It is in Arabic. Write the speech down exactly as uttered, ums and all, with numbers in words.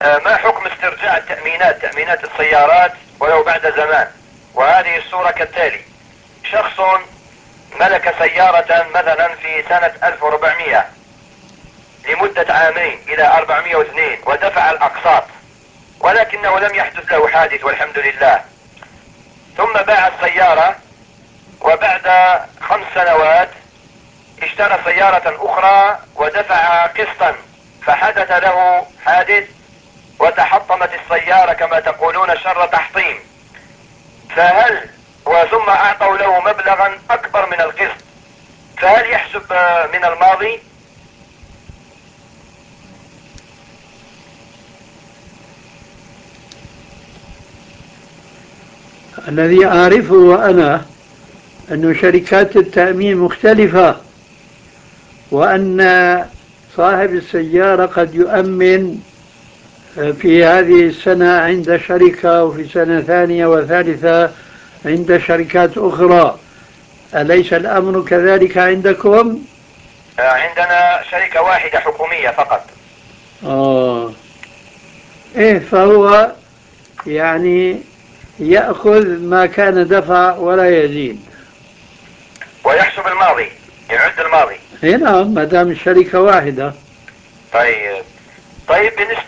آه، ما حكم استرجاع التأمينات تأمينات السيارات ولو بعد زمان؟ وهذه الصورة كالتالي: شخص ملك سيارة مثلا في سنة ألف وأربعمائة لمدة عامين إلى أربعمائة واثنين ودفع الأقساط، ولكنه لم يحدث له حادث والحمد لله، ثم باع السيارة وبعد خمس سنوات اشترى سيارة أخرى ودفع قسطا، فحدث له حادث وتحطمت السيارة كما تقولون شر تحطيم، فهل وثم أعطوا له مبلغا أكبر من القسط، فهل يحسب من الماضي؟ الذي أعرفه أنا أن شركات التأمين مختلفة، وأن صاحب السيارة قد يؤمن في هذه السنة عند شركة وفي سنة ثانية وثالثة عند شركات أخرى. أليس الأمر كذلك عندكم؟ عندنا شركة واحدة حكومية فقط. آه إيه، فهو يعني يأخذ ما كان دفع ولا يزيد. ويحسب الماضي، يعد الماضي. إيه نعم، ما دام الشركة واحدة. طيب طيب بالنسبة